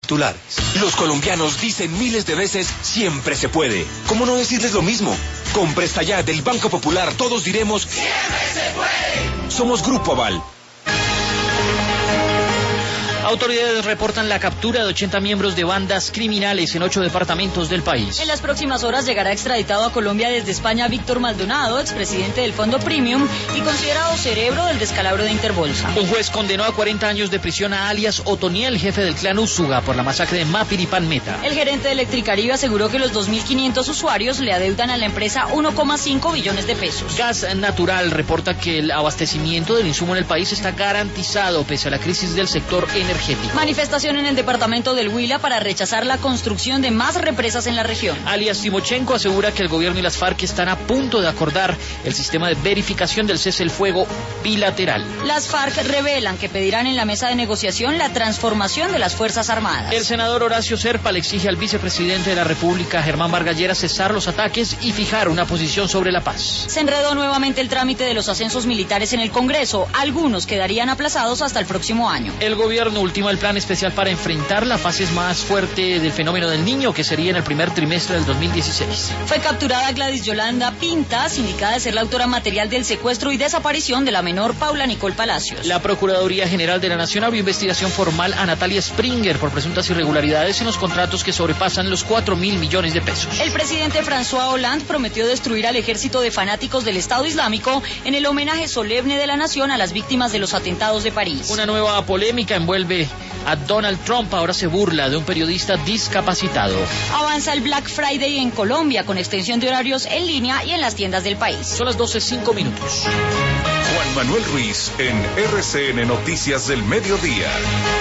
titulares. Los colombianos dicen miles de veces, siempre se puede. ¿Cómo no decirles lo mismo? Con Presta Ya del Banco Popular todos diremos, siempre se puede. Somos Grupo Aval. Autoridades reportan la captura de 80 miembros de bandas criminales en 8 departamentos del país. En las próximas horas llegará extraditado a Colombia desde España Víctor Maldonado, expresidente del Fondo Premium y considerado cerebro del descalabro de Interbolsa. Un juez condenó a 40 años de prisión a alias Otoniel, jefe del clan Úsuga, por la masacre de Mapiripán Meta. El gerente de Electricaribe aseguró que los 2.500 usuarios le adeudan a la empresa 1,5 billones de pesos. Gas Natural reporta que el abastecimiento del insumo en el país está garantizado pese a la crisis del sector energético. Manifestación en el departamento del Huila para rechazar la construcción de más represas en la región. Alias Timochenko asegura que el gobierno y las FARC están a punto de acordar el sistema de verificación del cese el fuego bilateral. Las FARC revelan que pedirán en la mesa de negociación la transformación de las Fuerzas Armadas. El senador Horacio Serpa le exige al vicepresidente de la República, Germán Vargas Lleras, cesar los ataques y fijar una posición sobre la paz. Se enredó nuevamente el trámite de los ascensos militares en el Congreso. Algunos quedarían aplazados hasta el próximo año. El gobierno ultima el plan especial para enfrentar la fase más fuerte del fenómeno del Niño, que sería en el primer trimestre del 2016. Fue capturada Gladys Yolanda Pinta, sindicada de ser la autora material del secuestro y desaparición de la menor Paula Nicole Palacios. La Procuraduría General de la Nación abrió investigación formal a Natalia Springer por presuntas irregularidades en los contratos que sobrepasan los 4.000 millones de pesos. El presidente François Hollande prometió destruir al ejército de fanáticos del Estado Islámico en el homenaje solemne de la nación a las víctimas de los atentados de París. Una nueva polémica envuelve a Donald Trump. Ahora se burla de un periodista discapacitado. Avanza el Black Friday en Colombia con extensión de horarios en línea y en las tiendas del país. Son las 12:05. Juan Manuel Ruiz en RCN Noticias del Mediodía.